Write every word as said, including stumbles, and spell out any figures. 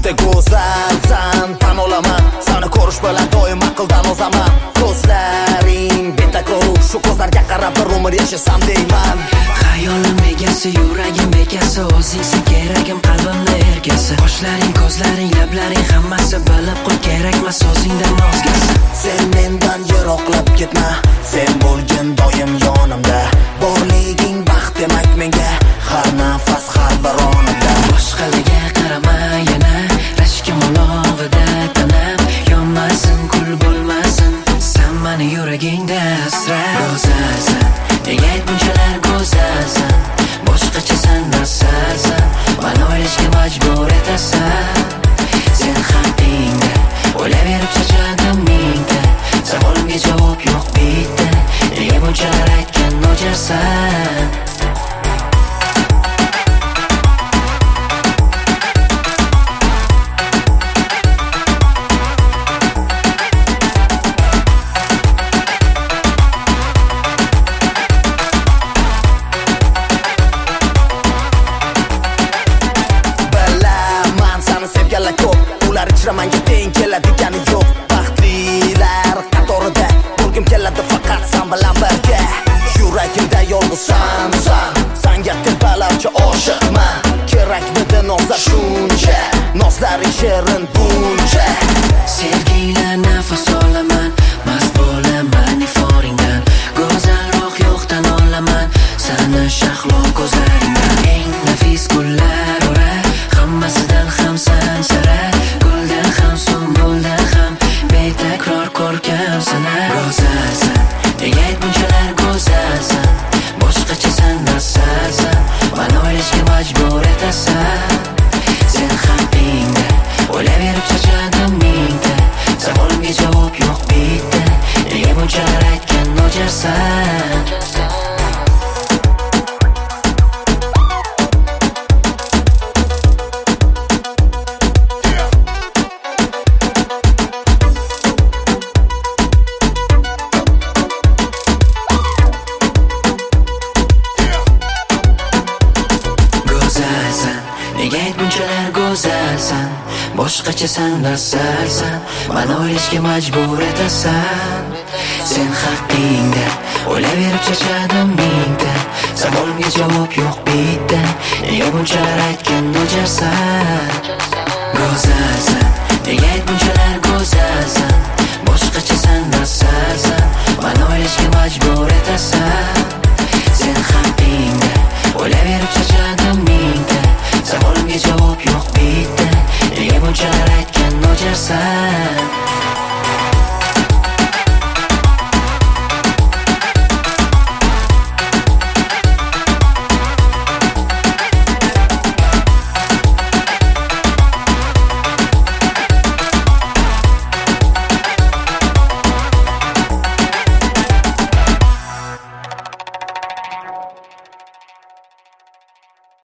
juda go'zalsan, tan olaman. Seni ko'rish bilan doim aqldan ozaman. Ko'zlaring betakror, shu ko'zlarga qarab bir umr yashasam deyman. Xayolim egasi, yuragim bekasi, o'zingsan keragim, qalbimni ergasi. Qoshlaring, ko'zlaring, lablaring hammasi bilib qo'y, kerakmas o'zingdan o'zgasi. Sen mendan yiroqlab ketma, sen bo'lgin doim yonimda. Borliging baxt demak menga, har nafas, har bir onimda. Boshqalarga qarama yana, rashkim olovida tanam yonmasin, kul bo'lmasin. Sen meni yuragingda asra. Go'zalsan, nega bunchalar go'zalsan? Boshqachasan, nasarsan, meni o'ylashga majbur etasan. Sen haqingda o'ylaverib charchadim mingta, savolimga javob yo'q bitta. Nega bunchalar aytgan nojarsan? Ular ichra menga teng keladigani yo'q. Baxtlilar qatorida bo'lgim keladi faqat sen bilan birga. Yuragimda yolg'izsan sen, senga telbalarcha oshiqman. Kerakmidi nozlar shuncha, nozlaring shirin buncha. Sevgilar nafas olaman, mast bo'laman iforingdan. Go'zalroq yo'qdan olaman, seni shahlo ko'zlaringdan. Eng nafis gullar ora, hammasidan ham sen sara. Guldan ham sumbuldan ham betakror ko'rkam sana. Go'zalsan, nega bunchalar go'zalsan? Boshqachasan, nasarsan, meni o'ylashga majbur etasan. Sen haqingda o'ylaverib charchadim mingta, savolimga javob yo'q bitta. Nega bunchalar aytgan nojarsan? Nega bunchalar go'zalsan? Boshqachasan, nasarsan, meni o'ylashga majbur etasan. Sen haqingda o'ylaverib charchadim mingta, savolimga javob yo'q bitta. Nega bunchalar aytgan nojarsan? Go'zalsan, nega bunchalar go'zalsan? Boshqachasan, nasarsan, meni o'ylashga majbur etasan. Sen haqingda o'ylaverib charchadim mingta, savolimga javob yo'q bitta. Nega bunchalar aytgan nojarsan?